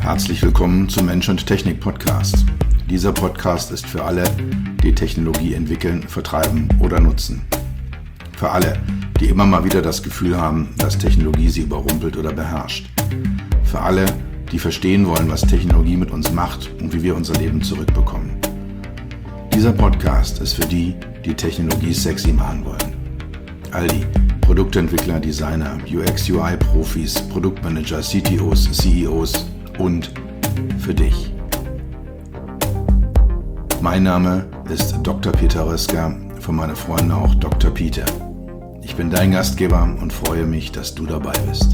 Herzlich willkommen zum Mensch und Technik Podcast. Dieser Podcast ist für alle, die Technologie entwickeln, vertreiben oder nutzen. Für alle, die immer mal wieder das Gefühl haben, dass Technologie sie überrumpelt oder beherrscht. Für alle, die verstehen wollen, was Technologie mit uns macht und wie wir unser Leben zurückbekommen. Dieser Podcast ist für die, die Technologie sexy machen wollen. All die Produktentwickler, Designer, UX-UI-Profis, Produktmanager, CTOs, CEOs und für dich. Mein Name ist Dr. Peter Röska, von meinen Freunden auch Dr. Peter. Ich bin dein Gastgeber und freue mich, dass du dabei bist.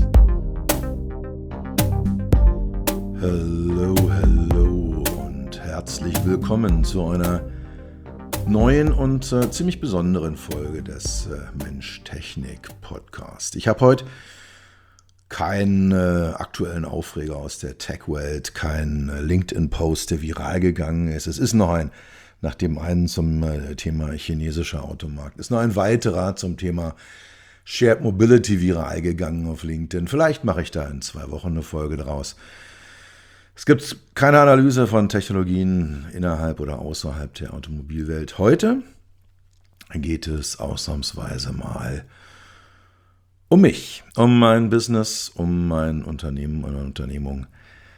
Hallo und herzlich willkommen zu einer neuen und ziemlich besonderen Folge des Mensch-Technik-Podcast. Ich habe heute keinen aktuellen Aufreger aus der Tech-Welt, keinen LinkedIn-Post, der viral gegangen ist. Es ist noch ein, nach dem einen zum Thema chinesischer Automarkt, ist noch ein weiterer zum Thema Shared Mobility viral gegangen auf LinkedIn. Vielleicht mache ich da in 2 Wochen eine Folge draus. Es gibt keine Analyse von Technologien innerhalb oder außerhalb der Automobilwelt. Heute geht es ausnahmsweise mal um mich, um mein Business, um mein Unternehmen, meine Unternehmung.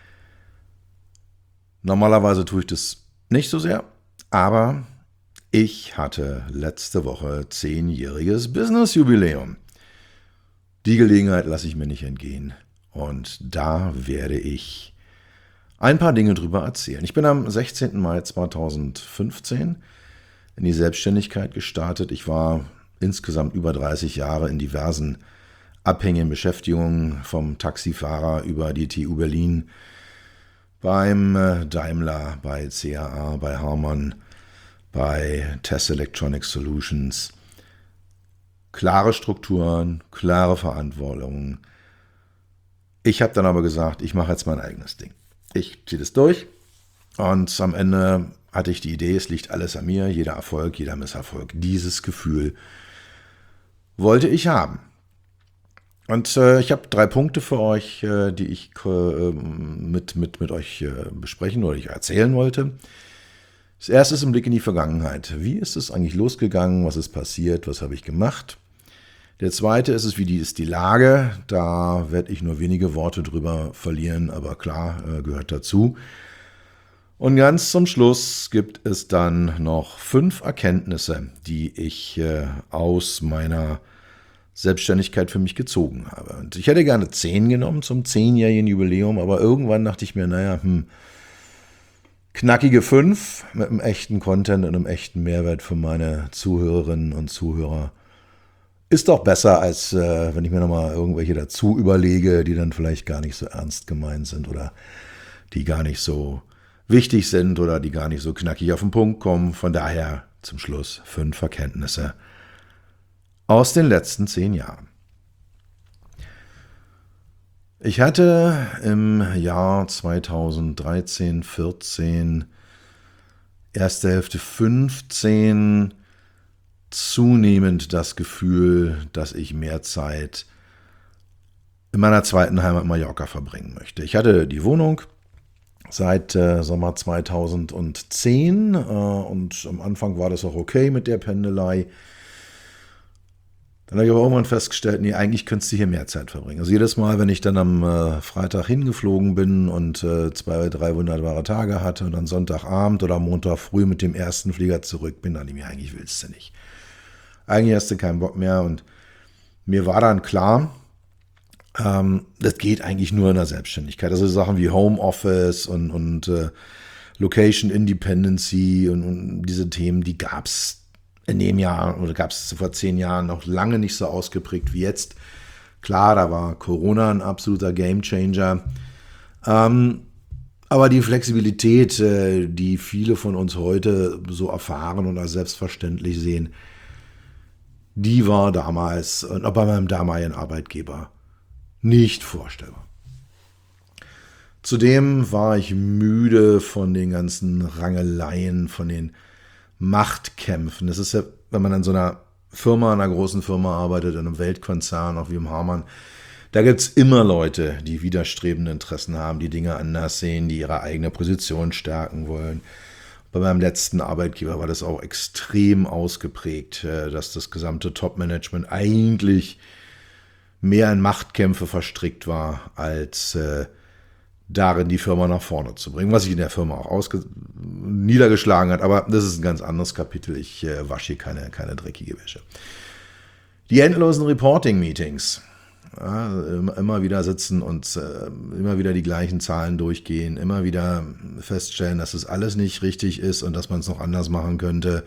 Normalerweise tue ich das nicht so sehr, aber ich hatte letzte Woche 10-jähriges Business-Jubiläum. Die Gelegenheit lasse ich mir nicht entgehen und da werde ich ein paar Dinge drüber erzählen. Ich bin am 16. Mai 2015 in die Selbstständigkeit gestartet. Ich war insgesamt über 30 Jahre in diversen abhängigen Beschäftigungen, vom Taxifahrer über die TU Berlin, beim Daimler, bei CAA, bei Harman, bei Test Electronic Solutions. Klare Strukturen, klare Verantwortung. Ich habe dann aber gesagt, ich mache jetzt mein eigenes Ding. Ich ziehe das durch und am Ende hatte ich die Idee, es liegt alles an mir, jeder Erfolg, jeder Misserfolg. Dieses Gefühl wollte ich haben. Und ich habe 3 Punkte für euch, die ich mit euch besprechen oder ich erzählen wollte. Das erste ist ein Blick in die Vergangenheit. Wie ist es eigentlich losgegangen? Was ist passiert? Was habe ich gemacht? Der zweite ist wie ist die Lage. Da werde ich nur wenige Worte drüber verlieren, aber klar, gehört dazu. Und ganz zum Schluss gibt es dann noch 5 Erkenntnisse, die ich aus meiner Selbstständigkeit für mich gezogen habe. Und ich hätte gerne 10 genommen zum 10-jährigen Jubiläum, aber irgendwann dachte ich mir, knackige 5 mit einem echten Content und einem echten Mehrwert für meine Zuhörerinnen und Zuhörer ist doch besser, als wenn ich mir nochmal irgendwelche dazu überlege, die dann vielleicht gar nicht so ernst gemeint sind oder die gar nicht so wichtig sind oder die gar nicht so knackig auf den Punkt kommen. Von daher zum Schluss 5 Erkenntnisse aus den letzten 10 Jahren. Ich hatte im Jahr 2013, 14, erste Hälfte 15 zunehmend das Gefühl, dass ich mehr Zeit in meiner zweiten Heimat Mallorca verbringen möchte. Ich hatte die Wohnung seit Sommer 2010 und am Anfang war das auch okay mit der Pendelei. Dann habe ich aber irgendwann festgestellt, eigentlich könntest du hier mehr Zeit verbringen. Also jedes Mal, wenn ich dann am Freitag hingeflogen bin und 2, 3 wunderbare Tage hatte und dann Sonntagabend oder Montag früh mit dem ersten Flieger zurück bin, dann eigentlich willst du nicht. Eigentlich hast du keinen Bock mehr und mir war dann klar, das geht eigentlich nur in der Selbstständigkeit. Also Sachen wie Homeoffice und Location Independency und diese Themen, die gab es in dem Jahr oder gab es vor 10 Jahren noch lange nicht so ausgeprägt wie jetzt. Klar, da war Corona ein absoluter Gamechanger. Aber die Flexibilität, die viele von uns heute so erfahren und als selbstverständlich sehen, die war damals und auch bei meinem damaligen Arbeitgeber nicht vorstellbar. Zudem war ich müde von den ganzen Rangeleien, von den Machtkämpfen. Das ist ja, wenn man in so einer Firma, einer großen Firma arbeitet, in einem Weltkonzern, auch wie im Harman, Da gibt es immer Leute, die widerstrebende Interessen haben, die Dinge anders sehen, die ihre eigene Position stärken wollen. Bei meinem letzten Arbeitgeber war das auch extrem ausgeprägt, dass das gesamte Top-Management eigentlich mehr in Machtkämpfe verstrickt war, als darin die Firma nach vorne zu bringen, was sich in der Firma auch niedergeschlagen hat. Aber das ist ein ganz anderes Kapitel. Ich wasche hier keine dreckige Wäsche. Die endlosen Reporting-Meetings. Ja, immer wieder sitzen und immer wieder die gleichen Zahlen durchgehen, immer wieder feststellen, dass es alles nicht richtig ist und dass man es noch anders machen könnte.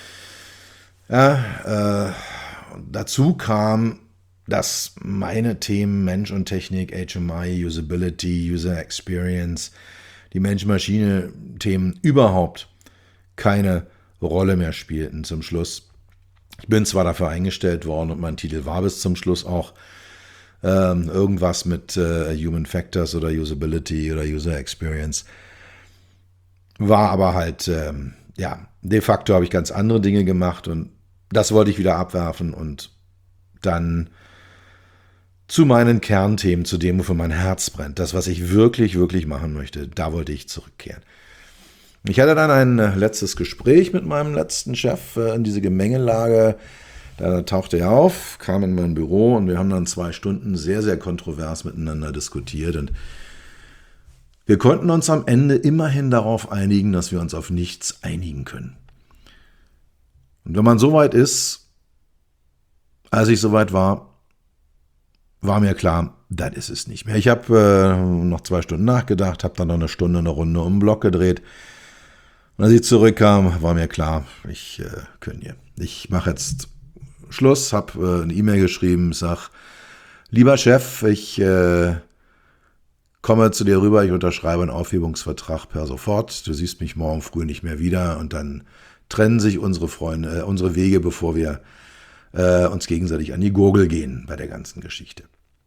Ja, dazu kam, dass meine Themen Mensch und Technik, HMI, Usability, User Experience, die Mensch-Maschine-Themen überhaupt keine Rolle mehr spielten zum Schluss. Ich bin zwar dafür eingestellt worden und mein Titel war bis zum Schluss auch irgendwas mit Human Factors oder Usability oder User Experience. War aber halt, de facto habe ich ganz andere Dinge gemacht und das wollte ich wieder abwerfen und dann zu meinen Kernthemen, zu dem, wofür mein Herz brennt, das, was ich wirklich, wirklich machen möchte, da wollte ich zurückkehren. Ich hatte dann ein letztes Gespräch mit meinem letzten Chef in diese Gemengelage. Da tauchte er auf, kam in mein Büro und wir haben dann 2 Stunden sehr, sehr kontrovers miteinander diskutiert. Und wir konnten uns am Ende immerhin darauf einigen, dass wir uns auf nichts einigen können. Und wenn man so weit ist, als ich soweit war mir klar, das ist es nicht mehr. Ich habe noch 2 Stunden nachgedacht, habe dann noch eine Stunde eine Runde um den Block gedreht. Und als ich zurückkam, war mir klar, ich kündige. Ich mache jetzt Schluss, habe eine E-Mail geschrieben, sag, lieber Chef, ich komme zu dir rüber, ich unterschreibe einen Aufhebungsvertrag per sofort. Du siehst mich morgen früh nicht mehr wieder und dann trennen sich unsere Wege, bevor wir uns gegenseitig an die Gurgel gehen bei der ganzen Geschichte.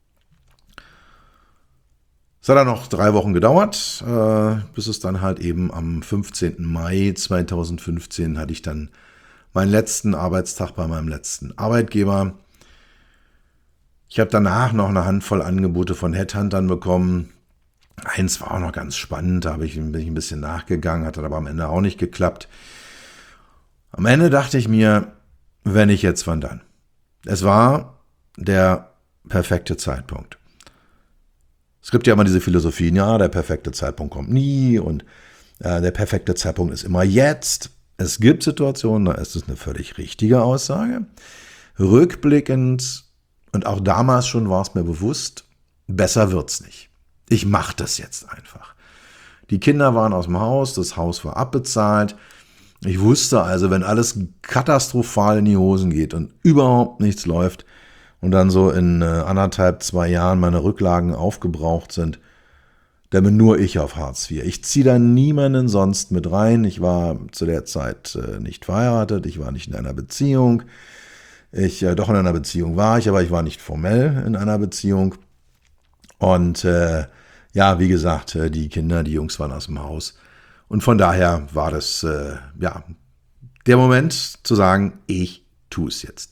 Es hat dann noch 3 Wochen gedauert, bis es dann halt eben am 15. Mai 2015 hatte ich dann meinen letzten Arbeitstag bei meinem letzten Arbeitgeber. Ich habe danach noch eine Handvoll Angebote von Headhuntern bekommen. Eins war auch noch ganz spannend, da bin ich ein bisschen nachgegangen, hat dann aber am Ende auch nicht geklappt. Am Ende dachte ich mir, wenn nicht jetzt, wann dann? Es war der perfekte Zeitpunkt. Es gibt ja immer diese Philosophien, ja, der perfekte Zeitpunkt kommt nie und der perfekte Zeitpunkt ist immer jetzt. Es gibt Situationen, da ist es eine völlig richtige Aussage. Rückblickend, und auch damals schon war es mir bewusst, besser wird's nicht. Ich mache das jetzt einfach. Die Kinder waren aus dem Haus, das Haus war abbezahlt. Ich wusste also, wenn alles katastrophal in die Hosen geht und überhaupt nichts läuft und dann so in 1,5, 2 Jahren meine Rücklagen aufgebraucht sind, dann bin nur ich auf Hartz IV. Ich ziehe da niemanden sonst mit rein. Ich war zu der Zeit nicht verheiratet, ich war nicht in einer Beziehung. Doch in einer Beziehung war ich, aber ich war nicht formell in einer Beziehung. Und wie gesagt, die Jungs waren aus dem Haus. Und von daher war das der Moment zu sagen, ich tue es jetzt.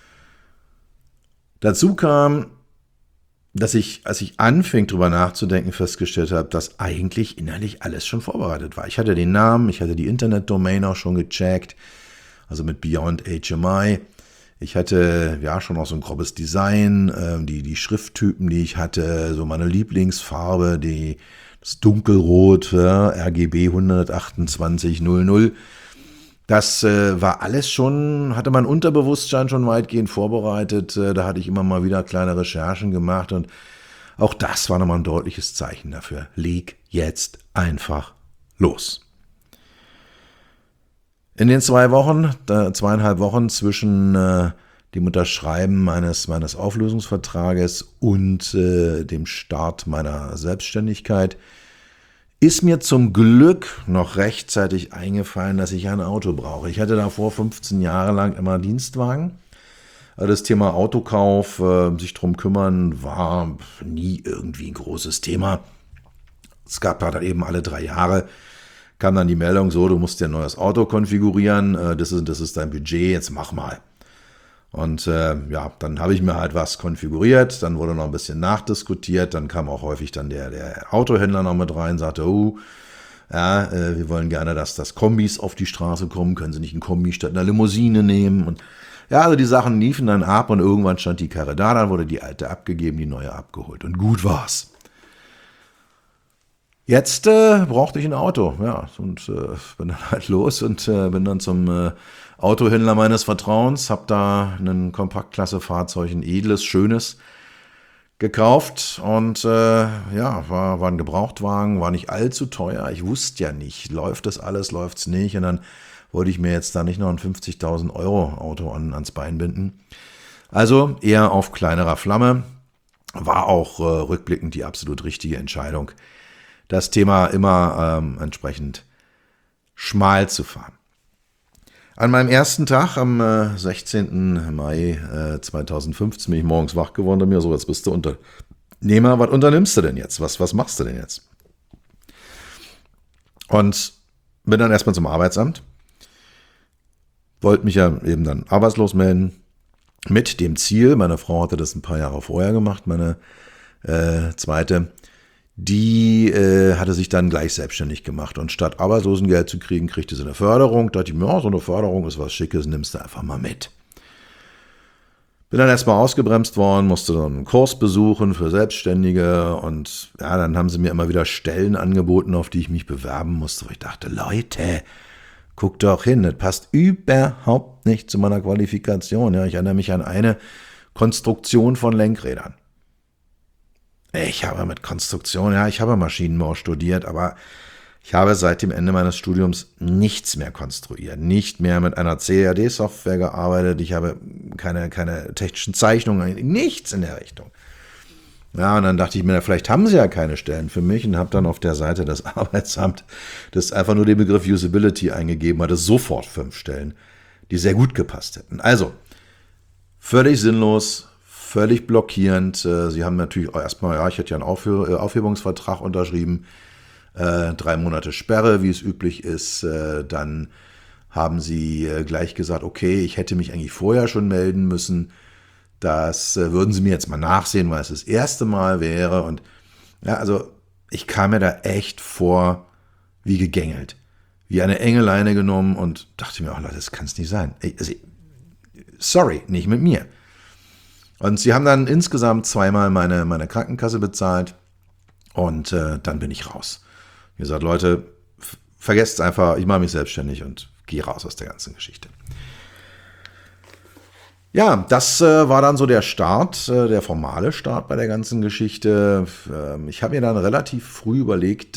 Dazu kam, dass ich, als ich anfing, drüber nachzudenken, festgestellt habe, dass eigentlich innerlich alles schon vorbereitet war. Ich hatte den Namen, ich hatte die Internetdomain auch schon gecheckt, also mit Beyond HMI. Ich hatte schon auch so ein grobes Design, die Schrifttypen, die ich hatte, so meine Lieblingsfarbe, das Dunkelrot, RGB 12800. Das war alles schon, hatte mein Unterbewusstsein schon weitgehend vorbereitet. Da hatte ich immer mal wieder kleine Recherchen gemacht und auch das war nochmal ein deutliches Zeichen dafür. Leg jetzt einfach los. In den 2,5 Wochen zwischen dem Unterschreiben meines Auflösungsvertrages und dem Start meiner Selbstständigkeit ist mir zum Glück noch rechtzeitig eingefallen, dass ich ein Auto brauche. Ich hatte davor 15 Jahre lang immer Dienstwagen. Das Thema Autokauf, sich drum kümmern, war nie irgendwie ein großes Thema. Es gab da dann eben alle 3 Jahre, kam dann die Meldung, so, du musst dir ein neues Auto konfigurieren, das ist dein Budget, jetzt mach mal. Und dann habe ich mir halt was konfiguriert, dann wurde noch ein bisschen nachdiskutiert, dann kam auch häufig dann der Autohändler noch mit rein, sagte, wir wollen gerne, dass das Kombis auf die Straße kommen, können Sie nicht ein Kombi statt einer Limousine nehmen? Und ja, also die Sachen liefen dann ab und irgendwann stand die Karre da, dann wurde die alte abgegeben, die neue abgeholt und gut war's. Jetzt brauchte ich ein Auto, ja, und bin dann halt los und bin dann zum Autohändler meines Vertrauens, habe da ein Kompaktklasse-Fahrzeug, ein edles, schönes, gekauft und war ein Gebrauchtwagen, war nicht allzu teuer. Ich wusste ja nicht, läuft das alles, läuft's nicht. Und dann wollte ich mir jetzt da nicht noch ein 50.000 € Auto ans Bein binden. Also eher auf kleinerer Flamme. War auch rückblickend die absolut richtige Entscheidung, das Thema immer entsprechend schmal zu fahren. An meinem ersten Tag, am 16. Mai 2015, bin ich morgens wach geworden und mir so, jetzt bist du Unternehmer, was unternimmst du denn jetzt? Was machst du denn jetzt? Und bin dann erstmal zum Arbeitsamt, wollte mich ja eben dann arbeitslos melden, mit dem Ziel, meine Frau hatte das ein paar Jahre vorher gemacht, meine zweite, die hatte sich dann gleich selbstständig gemacht und statt Arbeitslosengeld zu kriegen, kriegte sie eine Förderung. Da dachte ich mir, so eine Förderung ist was Schickes, nimmst du einfach mal mit. Bin dann erstmal ausgebremst worden, musste dann einen Kurs besuchen für Selbstständige und ja, dann haben sie mir immer wieder Stellen angeboten, auf die ich mich bewerben musste, wo ich dachte, Leute, guck doch hin, das passt überhaupt nicht zu meiner Qualifikation. Ja, ich erinnere mich an eine Konstruktion von Lenkrädern. Ich habe mit Konstruktion, ich habe Maschinenbau studiert, aber ich habe seit dem Ende meines Studiums nichts mehr konstruiert, nicht mehr mit einer CAD-Software gearbeitet, ich habe keine technischen Zeichnungen, nichts in der Richtung. Ja, und dann dachte ich mir, vielleicht haben sie ja keine Stellen für mich und habe dann auf der Seite des Arbeitsamts das einfach nur den Begriff Usability eingegeben, hatte sofort 5 Stellen, die sehr gut gepasst hätten. Also, völlig sinnlos, völlig blockierend. Sie haben natürlich auch erstmal, ich hätte ja einen Aufhebungsvertrag unterschrieben, 3 Monate Sperre, wie es üblich ist. Dann haben sie gleich gesagt, okay, ich hätte mich eigentlich vorher schon melden müssen. Das würden sie mir jetzt mal nachsehen, weil es das erste Mal wäre. Und ja, also ich kam mir da echt vor wie gegängelt, wie eine enge Leine genommen und dachte mir, Leute, das kann es nicht sein. Sorry, nicht mit mir. Und sie haben dann insgesamt 2-mal meine Krankenkasse bezahlt und dann bin ich raus. Wie gesagt, Leute, vergesst es einfach, ich mache mich selbstständig und gehe raus aus der ganzen Geschichte. Ja, das war dann so der Start, der formale Start bei der ganzen Geschichte. Ich habe mir dann relativ früh überlegt,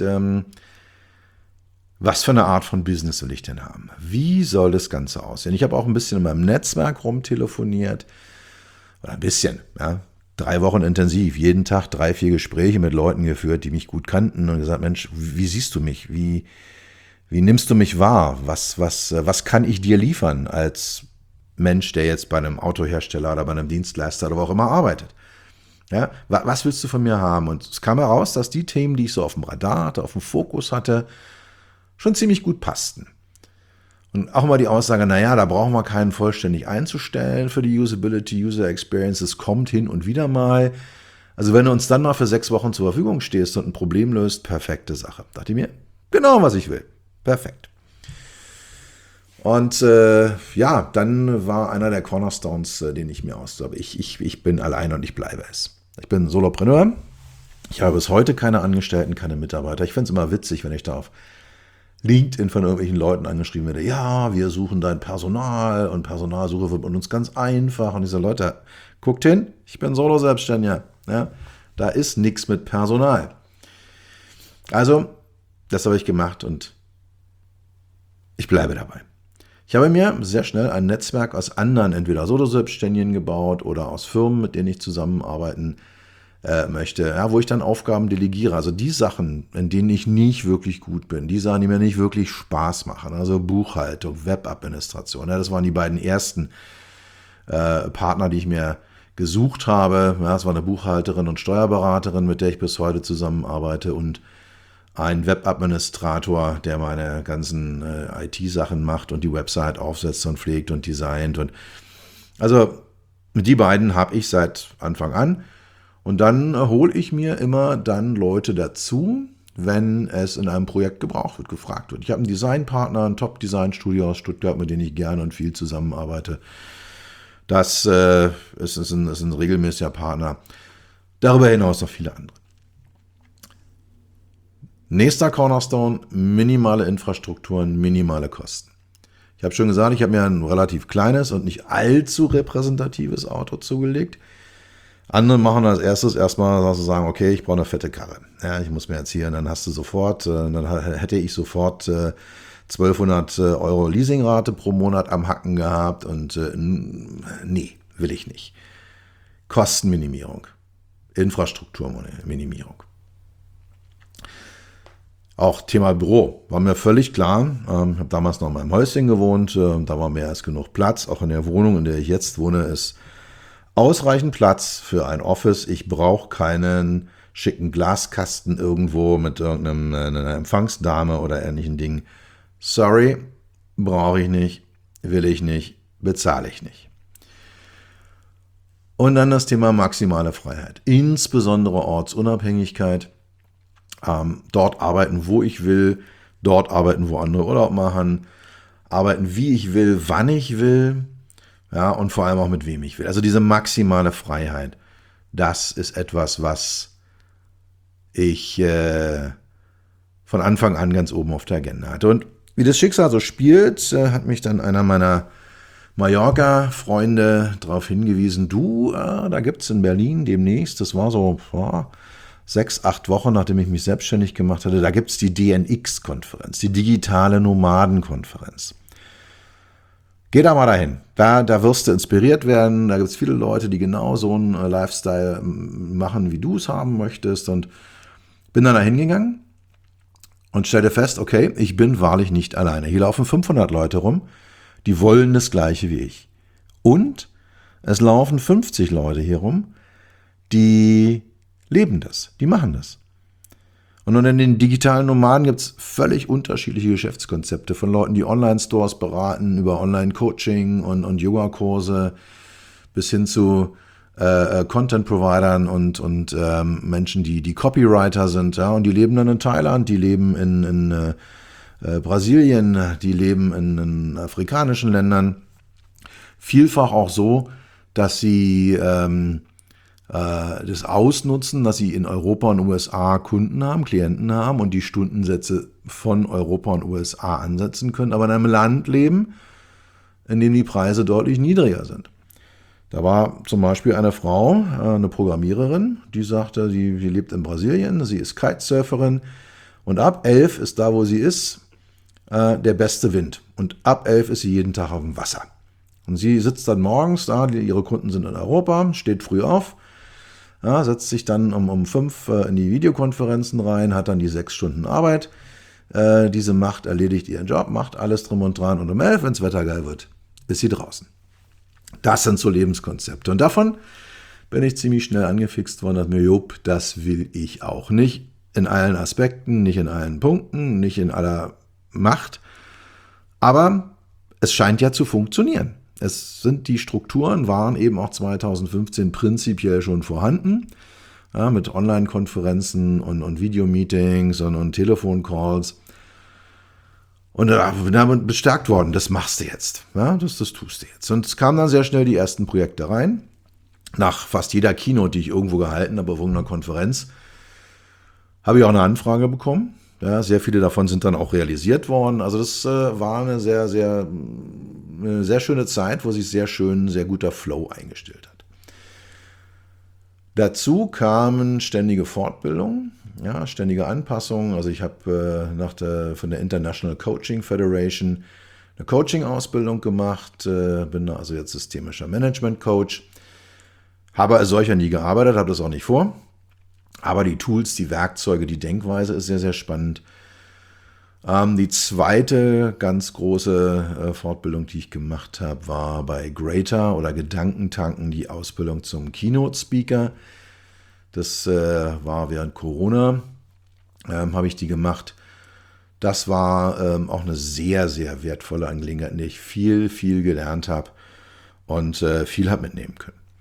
was für eine Art von Business will ich denn haben? Wie soll das Ganze aussehen? Ich habe auch ein bisschen in meinem Netzwerk rumtelefoniert. Oder ein bisschen, 3 Wochen intensiv, jeden Tag 3-4 Gespräche mit Leuten geführt, die mich gut kannten und gesagt, Mensch, wie siehst du mich? Wie nimmst du mich wahr? Was kann ich dir liefern als Mensch, der jetzt bei einem Autohersteller oder bei einem Dienstleister oder wo auch immer arbeitet? Ja, was willst du von mir haben? Und es kam heraus, dass die Themen, die ich so auf dem Radar hatte, auf dem Fokus hatte, schon ziemlich gut passten. Und auch immer die Aussage, da brauchen wir keinen vollständig einzustellen für die Usability, User Experience. Es kommt hin und wieder mal. Also wenn du uns dann mal für 6 Wochen zur Verfügung stehst und ein Problem löst, perfekte Sache. Dachte ich mir, genau was ich will. Perfekt. Und dann war einer der Cornerstones, den ich mir ausgab. Ich bin allein und ich bleibe es. Ich bin Solopreneur. Ich habe bis heute keine Angestellten, keine Mitarbeiter. Ich finde es immer witzig, wenn ich da auf LinkedIn von irgendwelchen Leuten angeschrieben werde, ja, wir suchen dein Personal und Personalsuche wird bei uns ganz einfach. Und diese Leute, guckt hin, ich bin Solo-Selbstständiger. Ja, da ist nichts mit Personal. Also, das habe ich gemacht und ich bleibe dabei. Ich habe mir sehr schnell ein Netzwerk aus anderen, entweder Solo-Selbstständigen gebaut oder aus Firmen, mit denen ich zusammenarbeiten möchte, wo ich dann Aufgaben delegiere. Also die Sachen, in denen ich nicht wirklich gut bin, die Sachen, die mir nicht wirklich Spaß machen, also Buchhaltung, Webadministration, das waren die beiden ersten Partner, die ich mir gesucht habe. Das war eine Buchhalterin und Steuerberaterin, mit der ich bis heute zusammenarbeite und ein Webadministrator, der meine ganzen IT-Sachen macht und die Website aufsetzt und pflegt und designt. Und also Die beiden habe ich seit Anfang an. Und dann hole ich mir immer dann Leute dazu, wenn es in einem Projekt gebraucht wird, gefragt wird. Ich habe einen Designpartner, ein Top-Design-Studio aus Stuttgart, mit dem ich gerne und viel zusammenarbeite. Das ist ein regelmäßiger Partner. Darüber hinaus noch viele andere. Nächster Cornerstone, minimale Infrastrukturen, minimale Kosten. Ich habe schon gesagt, ich habe mir ein relativ kleines und nicht allzu repräsentatives Auto zugelegt. Andere machen als erstes erstmal, dass sie sagen, okay, ich brauche eine fette Karre. Ja, ich muss mir jetzt hier, dann hast du sofort, dann hätte ich sofort 1200 Euro Leasingrate pro Monat am Hacken gehabt und nee, will ich nicht. Kostenminimierung, Infrastrukturminimierung. Auch Thema Büro war mir völlig klar. Ich habe damals noch in meinem Häuschen gewohnt, da war mehr als genug Platz. Auch in der Wohnung, in der ich jetzt wohne, ist ausreichend Platz für ein Office. Ich brauche keinen schicken Glaskasten irgendwo mit einer Empfangsdame oder ähnlichen Dingen. Sorry, brauche ich nicht, will ich nicht, bezahle ich nicht. Und dann das Thema maximale Freiheit, insbesondere Ortsunabhängigkeit. Dort arbeiten, wo ich will, dort arbeiten, wo andere Urlaub machen, arbeiten, wie ich will, wann ich will, ja, und vor allem auch mit wem ich will. Also diese maximale Freiheit, das ist etwas, was ich von Anfang an ganz oben auf der Agenda hatte. Und wie das Schicksal so spielt, hat mich dann einer meiner Mallorca-Freunde darauf hingewiesen, da gibt es in Berlin demnächst, das war so 6, 8 Wochen, nachdem ich mich selbstständig gemacht hatte, da gibt es die DNX-Konferenz, die digitale Nomadenkonferenz. Geh da mal dahin. Da wirst du inspiriert werden. Da gibt es viele Leute, die genau so einen Lifestyle machen, wie du es haben möchtest. Und bin dann da hingegangen und stellte fest, okay, ich bin wahrlich nicht alleine. Hier laufen 500 Leute rum, die wollen das Gleiche wie ich. Und es laufen 50 Leute hier rum, die leben das, die machen das. Und unter den digitalen Nomaden gibt es völlig unterschiedliche Geschäftskonzepte von Leuten, die Online-Stores beraten, über Online-Coaching und Yoga-Kurse bis hin zu Content-Providern und Menschen, die Copywriter sind. Ja, und die leben dann in Thailand, die leben in Brasilien, die leben in afrikanischen Ländern. Vielfach auch so, dass sie das ausnutzen, dass sie in Europa und USA Kunden haben, Klienten haben und die Stundensätze von Europa und USA ansetzen können, aber in einem Land leben, in dem die Preise deutlich niedriger sind. Da war zum Beispiel eine Frau, eine Programmiererin, die sagte, sie lebt in Brasilien, sie ist Kitesurferin und ab 11 ist da, wo sie ist, der beste Wind. Und ab 11 ist sie jeden Tag auf dem Wasser. Und sie sitzt dann morgens da, ihre Kunden sind in Europa, steht früh auf, ja, setzt sich dann um 5 in die Videokonferenzen rein, hat dann die 6 Stunden Arbeit, die sie macht, erledigt ihren Job, macht alles drum und dran und um 11, wenn das Wetter geil wird, ist sie draußen. Das sind so Lebenskonzepte und davon bin ich ziemlich schnell angefixt worden, dass mir, das will ich auch. Nicht in allen Aspekten, nicht in allen Punkten, nicht in aller Macht, aber es scheint ja zu funktionieren. Die Strukturen waren eben auch 2015 prinzipiell schon vorhanden, ja, mit Online-Konferenzen und Videomeetings und Telefoncalls. Und damit bestärkt worden, das machst du jetzt, ja, das tust du jetzt. Und es kamen dann sehr schnell die ersten Projekte rein. Nach fast jeder Keynote, die ich irgendwo gehalten habe, auf irgendeiner Konferenz, habe ich auch eine Anfrage bekommen. Ja, sehr viele davon sind dann auch realisiert worden. Also das war eine sehr schöne Zeit, wo sich sehr guter Flow eingestellt hat. Dazu kamen ständige Fortbildungen, ja, ständige Anpassungen. Also ich habe von der International Coaching Federation eine Coaching-Ausbildung gemacht, bin also jetzt systemischer Management-Coach, habe als solcher nie gearbeitet, habe das auch nicht vor. Aber die Tools, die Werkzeuge, die Denkweise ist sehr, sehr spannend. Die zweite ganz große Fortbildung, die ich gemacht habe, war bei Greater oder Gedankentanken, die Ausbildung zum Keynote-Speaker. Das war während Corona, habe ich die gemacht. Das war auch eine sehr, wertvolle Angelegenheit, in der ich viel gelernt habe und viel habe mitnehmen können.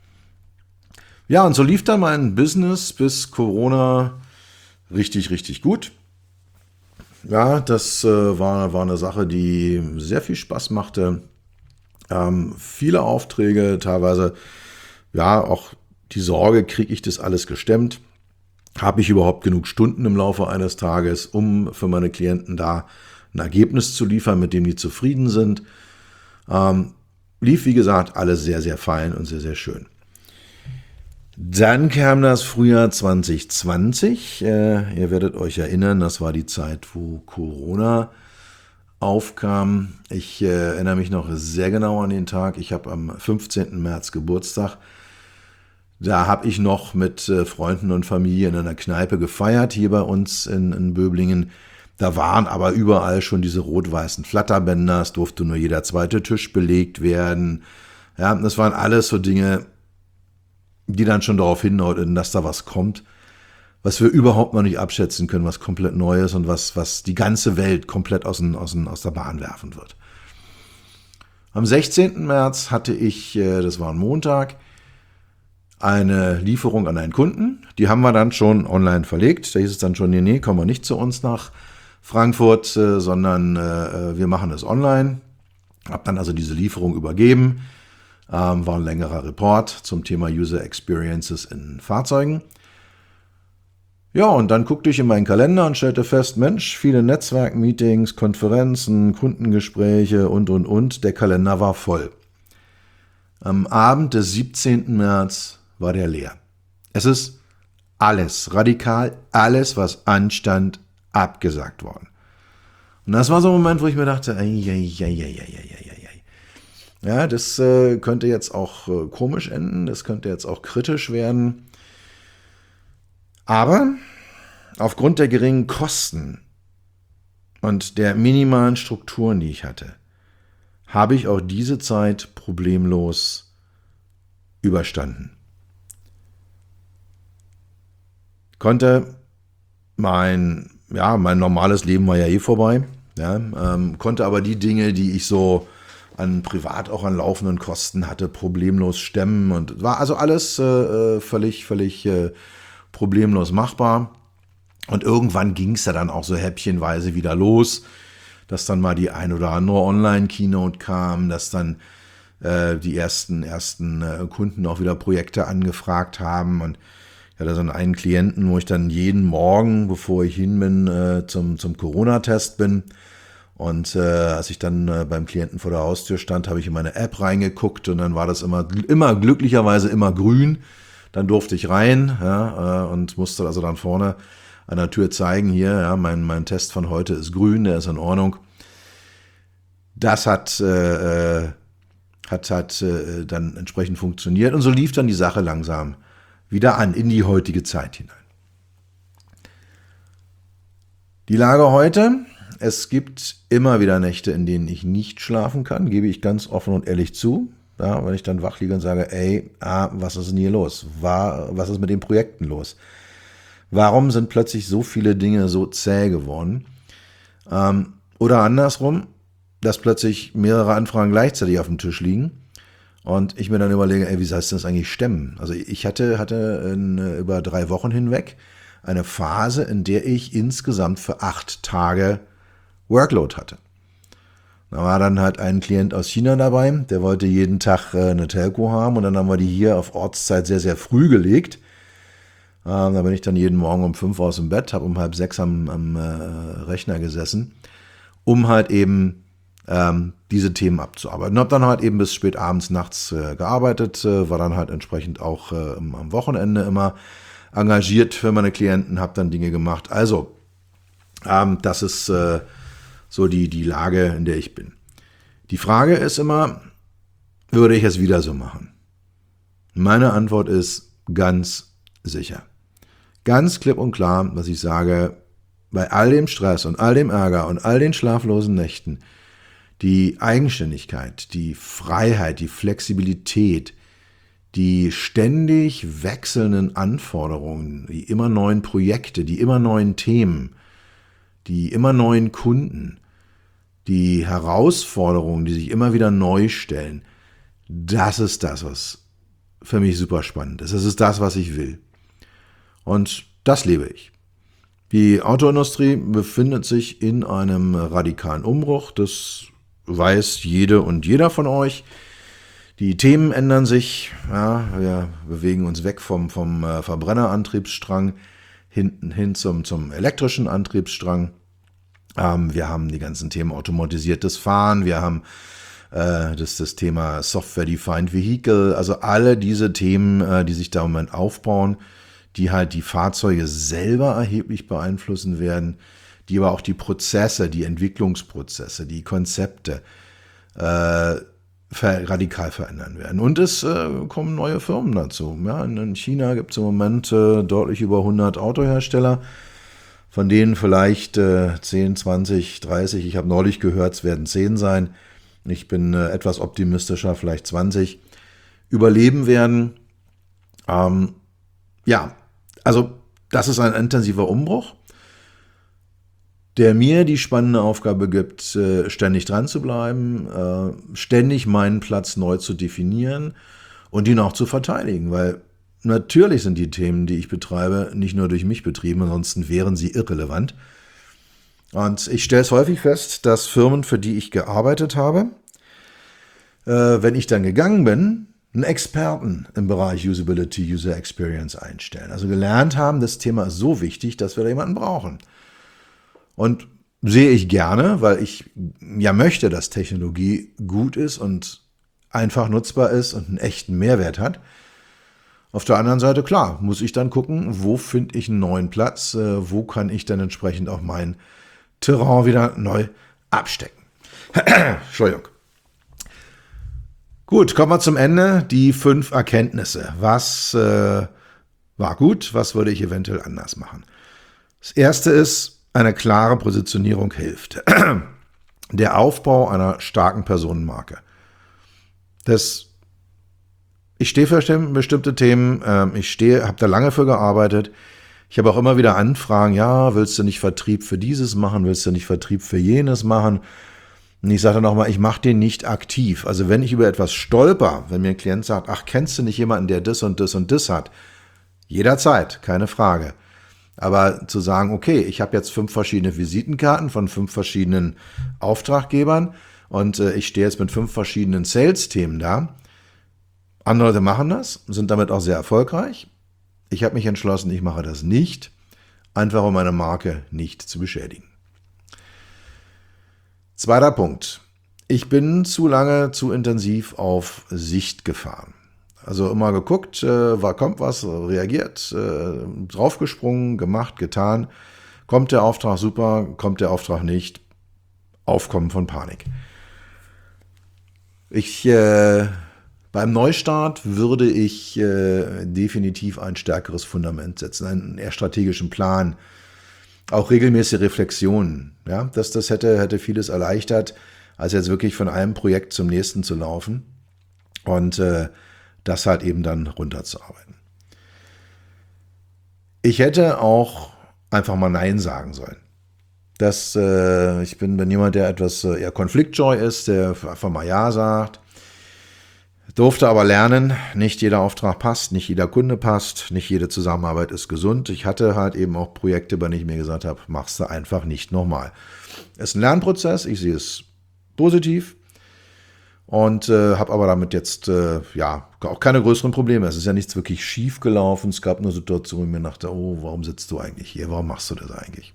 Ja, und so lief dann mein Business bis Corona richtig, richtig gut. Ja, das war eine Sache, die sehr viel Spaß machte. Viele Aufträge, teilweise, ja, auch die Sorge, kriege ich das alles gestemmt? Habe ich überhaupt genug Stunden im Laufe eines Tages, um für meine Klienten da ein Ergebnis zu liefern, mit dem die zufrieden sind? Lief, wie gesagt, alles sehr, sehr fein und sehr, sehr schön. Dann kam das Frühjahr 2020. Ihr werdet euch erinnern, das war die Zeit, wo Corona aufkam. Ich erinnere mich noch sehr genau an den Tag. Ich habe am 15. März Geburtstag. Da habe ich noch mit Freunden und Familie in einer Kneipe gefeiert, hier bei uns in Böblingen. Da waren aber überall schon diese rot-weißen Flatterbänder. Es durfte nur jeder zweite Tisch belegt werden. Ja, das waren alles so Dinge, die dann schon darauf hindeuten, dass da was kommt, was wir überhaupt noch nicht abschätzen können, was komplett neu ist und was die ganze Welt komplett aus der Bahn werfen wird. Am 16. März hatte ich, das war ein Montag, eine Lieferung an einen Kunden. Die haben wir dann schon online verlegt. Da hieß es dann schon, nee, kommen wir nicht zu uns nach Frankfurt, sondern wir machen es online. Hab dann also diese Lieferung übergeben. War ein längerer Report zum Thema User Experiences in Fahrzeugen. Ja, und dann guckte ich in meinen Kalender und stellte fest, Mensch, viele Netzwerkmeetings, Konferenzen, Kundengespräche und. Der Kalender war voll. Am Abend des 17. März war der leer. Es ist alles, radikal alles, was anstand, abgesagt worden. Und das war so ein Moment, wo ich mir dachte, ja, das könnte jetzt auch komisch enden, das könnte jetzt auch kritisch werden. Aber aufgrund der geringen Kosten und der minimalen Strukturen, die ich hatte, habe ich auch diese Zeit problemlos überstanden. Mein normales Leben war ja eh vorbei, ja, konnte aber die Dinge, die ich so privat auch an laufenden Kosten hatte, problemlos stemmen und war also alles völlig problemlos machbar. Und irgendwann ging es ja dann auch so häppchenweise wieder los, dass dann mal die ein oder andere Online-Keynote kam, dass dann die ersten Kunden auch wieder Projekte angefragt haben. Und ich hatte so einen Klienten, wo ich dann jeden Morgen, bevor ich hin bin, zum Corona-Test bin. Und als ich dann beim Klienten vor der Haustür stand, habe ich in meine App reingeguckt und dann war das immer glücklicherweise immer grün. Dann durfte ich rein, ja, und musste also dann vorne an der Tür zeigen, hier, ja, mein Test von heute ist grün, der ist in Ordnung. Das hat dann entsprechend funktioniert und so lief dann die Sache langsam wieder an in die heutige Zeit hinein. Die Lage heute: Es gibt immer wieder Nächte, in denen ich nicht schlafen kann, gebe ich ganz offen und ehrlich zu. Ja, wenn ich dann wach liege und sage, was ist denn hier los? Was ist mit den Projekten los? Warum sind plötzlich so viele Dinge so zäh geworden? Oder andersrum, dass plötzlich mehrere Anfragen gleichzeitig auf dem Tisch liegen und ich mir dann überlege, wie soll ich das eigentlich stemmen? Also ich hatte über 3 Wochen hinweg eine Phase, in der ich insgesamt für 8 Tage Workload hatte. Da war dann halt ein Klient aus China dabei, der wollte jeden Tag eine Telco haben und dann haben wir die hier auf Ortszeit sehr, sehr früh gelegt. Da bin ich dann jeden Morgen um 5 aus dem Bett, habe um 5:30 am Rechner gesessen, um halt eben diese Themen abzuarbeiten. Habe dann halt eben bis spät abends, nachts gearbeitet, war dann halt entsprechend auch am Wochenende immer engagiert für meine Klienten, habe dann Dinge gemacht. Also, das ist so die Lage, in der ich bin. Die Frage ist immer, würde ich es wieder so machen? Meine Antwort ist ganz sicher. Ganz klipp und klar, dass ich sage, bei all dem Stress und all dem Ärger und all den schlaflosen Nächten, die Eigenständigkeit, die Freiheit, die Flexibilität, die ständig wechselnden Anforderungen, die immer neuen Projekte, die immer neuen Themen, die immer neuen Kunden, die Herausforderungen, die sich immer wieder neu stellen, das ist das, was für mich super spannend ist. Es ist das, was ich will. Und das lebe ich. Die Autoindustrie befindet sich in einem radikalen Umbruch. Das weiß jede und jeder von euch. Die Themen ändern sich. Ja, wir bewegen uns weg vom Verbrennerantriebsstrang hin zum elektrischen Antriebsstrang. Wir haben die ganzen Themen automatisiertes Fahren. Wir haben das Thema Software-Defined Vehicle. Also alle diese Themen, die sich da im Moment aufbauen, die halt die Fahrzeuge selber erheblich beeinflussen werden, die aber auch die Prozesse, die Entwicklungsprozesse, die Konzepte radikal verändern werden. Und es kommen neue Firmen dazu. Ja, in China gibt es im Moment deutlich über 100 Autohersteller, von denen vielleicht 10, 20, 30, ich habe neulich gehört, es werden 10 sein, ich bin etwas optimistischer, vielleicht 20, überleben werden. Ja, also das ist ein intensiver Umbruch, der mir die spannende Aufgabe gibt, ständig dran zu bleiben, ständig meinen Platz neu zu definieren und ihn auch zu verteidigen, weil natürlich sind die Themen, die ich betreibe, nicht nur durch mich betrieben, ansonsten wären sie irrelevant. Und ich stelle es häufig fest, dass Firmen, für die ich gearbeitet habe, wenn ich dann gegangen bin, einen Experten im Bereich Usability, User Experience einstellen. Also gelernt haben, das Thema ist so wichtig, dass wir da jemanden brauchen. Und sehe ich gerne, weil ich ja möchte, dass Technologie gut ist und einfach nutzbar ist und einen echten Mehrwert hat. Auf der anderen Seite, klar, muss ich dann gucken, wo finde ich einen neuen Platz, wo kann ich dann entsprechend auch mein Terrain wieder neu abstecken. Entschuldigung. Gut, kommen wir zum Ende. Die 5 Erkenntnisse. Was war gut, was würde ich eventuell anders machen? Das erste ist, eine klare Positionierung hilft. Der Aufbau einer starken Personenmarke. Ich stehe für bestimmte Themen, habe da lange für gearbeitet. Ich habe auch immer wieder Anfragen, ja, willst du nicht Vertrieb für dieses machen, willst du nicht Vertrieb für jenes machen? Und ich sage dann nochmal, ich mache den nicht aktiv. Also wenn ich über etwas stolper, wenn mir ein Klient sagt, ach, kennst du nicht jemanden, der das und das und das hat? Jederzeit, keine Frage. Aber zu sagen, okay, ich habe jetzt 5 verschiedene Visitenkarten von 5 verschiedenen Auftraggebern und ich stehe jetzt mit 5 verschiedenen Sales-Themen da. Andere Leute machen das, sind damit auch sehr erfolgreich. Ich habe mich entschlossen, ich mache das nicht, einfach um meine Marke nicht zu beschädigen. Zweiter Punkt. Ich bin zu lange, zu intensiv auf Sicht gefahren. Also immer geguckt, kommt was, reagiert, draufgesprungen, gemacht, getan. Kommt der Auftrag super, kommt der Auftrag nicht, Aufkommen von Panik. Beim Neustart würde ich definitiv ein stärkeres Fundament setzen, einen eher strategischen Plan, auch regelmäßige Reflexionen. Ja, das hätte vieles erleichtert, als jetzt wirklich von einem Projekt zum nächsten zu laufen und das halt eben dann runterzuarbeiten. Ich hätte auch einfach mal Nein sagen sollen. Ich bin jemand, der etwas eher konfliktscheu ist, der einfach mal Ja sagt. Durfte aber lernen, nicht jeder Auftrag passt, nicht jeder Kunde passt, nicht jede Zusammenarbeit ist gesund. Ich hatte halt eben auch Projekte, bei denen ich mir gesagt habe, machst du einfach nicht nochmal. Es ist ein Lernprozess, ich sehe es positiv und habe aber damit jetzt auch keine größeren Probleme. Es ist ja nichts wirklich schief gelaufen. Es gab nur Situationen, wo ich mir dachte, oh, warum sitzt du eigentlich hier? Warum machst du das eigentlich?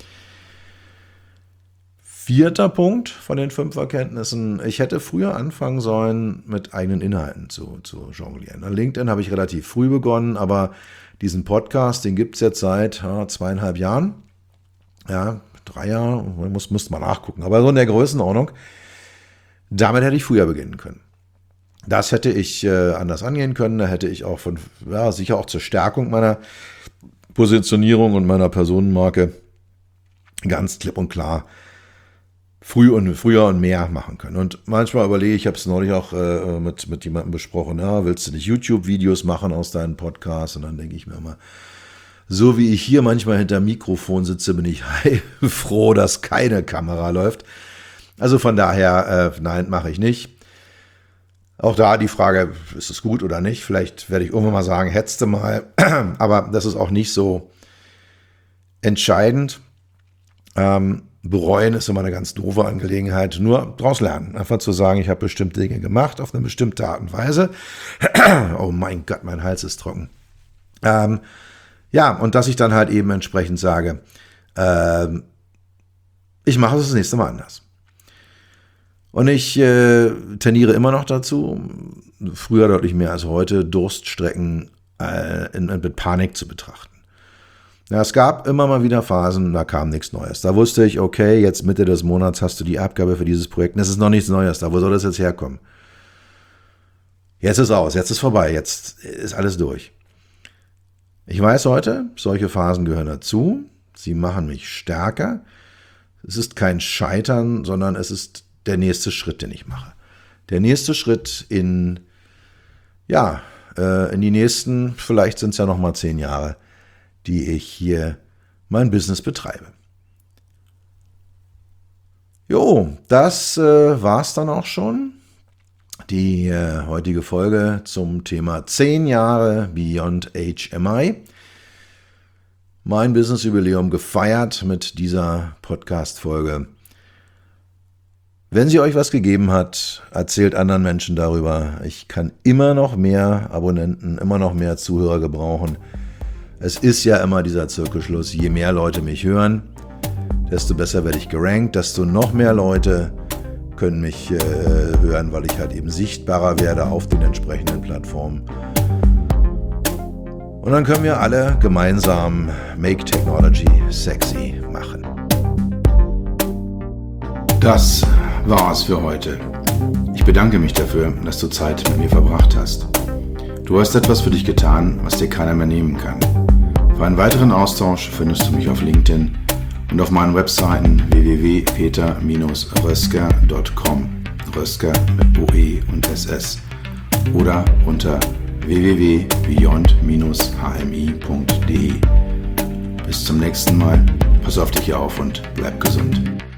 4. Punkt von den 5 Erkenntnissen. Ich hätte früher anfangen sollen, mit eigenen Inhalten zu jonglieren. An LinkedIn habe ich relativ früh begonnen, aber diesen Podcast, den gibt es jetzt seit 2,5 Jahren. Ja, 3 Jahre, müsste man nachgucken. Aber so in der Größenordnung. Damit hätte ich früher beginnen können. Das hätte ich anders angehen können. Da hätte ich auch sicher auch zur Stärkung meiner Positionierung und meiner Personenmarke ganz klipp und klar früher und mehr machen können. Und manchmal überlege ich habe es neulich auch mit jemandem besprochen, willst du nicht YouTube-Videos machen aus deinen Podcasts? Und dann denke ich mir immer, so wie ich hier manchmal hinter dem Mikrofon sitze, bin ich froh, dass keine Kamera läuft. Also von daher, nein, mache ich nicht. Auch da die Frage, ist es gut oder nicht? Vielleicht werde ich irgendwann mal sagen, hättest du mal. Aber das ist auch nicht so entscheidend. Bereuen ist immer eine ganz doofe Angelegenheit. Nur daraus lernen. Einfach zu sagen, ich habe bestimmte Dinge gemacht auf eine bestimmte Art und Weise. Oh mein Gott, mein Hals ist trocken. Ja, und dass ich dann halt eben entsprechend sage, ich mache es das nächste Mal anders. Und ich tendiere immer noch dazu, früher deutlich mehr als heute, Durststrecken mit Panik zu betrachten. Ja, es gab immer mal wieder Phasen, da kam nichts Neues. Da wusste ich, okay, jetzt Mitte des Monats hast du die Abgabe für dieses Projekt. Das ist noch nichts Neues da. Wo soll das jetzt herkommen? Jetzt ist aus, jetzt ist vorbei, jetzt ist alles durch. Ich weiß heute, solche Phasen gehören dazu. Sie machen mich stärker. Es ist kein Scheitern, sondern es ist der nächste Schritt, den ich mache. Der nächste Schritt in die nächsten, vielleicht sind es ja noch mal 10 Jahre, die ich hier mein Business betreibe. Jo, das war's dann auch schon. Die heutige Folge zum Thema 10 Jahre Beyond HMI. Mein Business-Jubiläum gefeiert mit dieser Podcast-Folge. Wenn sie euch was gegeben hat, erzählt anderen Menschen darüber. Ich kann immer noch mehr Abonnenten, immer noch mehr Zuhörer gebrauchen. Es ist ja immer dieser Zirkelschluss, je mehr Leute mich hören, desto besser werde ich gerankt, desto noch mehr Leute können mich hören, weil ich halt eben sichtbarer werde auf den entsprechenden Plattformen. Und dann können wir alle gemeinsam Make Technology Sexy machen. Das war's für heute. Ich bedanke mich dafür, dass du Zeit mit mir verbracht hast. Du hast etwas für dich getan, was dir keiner mehr nehmen kann. Für einen weiteren Austausch findest du mich auf LinkedIn und auf meinen Webseiten www.peter-rösker.com, Rösker mit OE und SS, oder unter www.beyond-hmi.de. Bis zum nächsten Mal, pass auf dich auf und bleib gesund.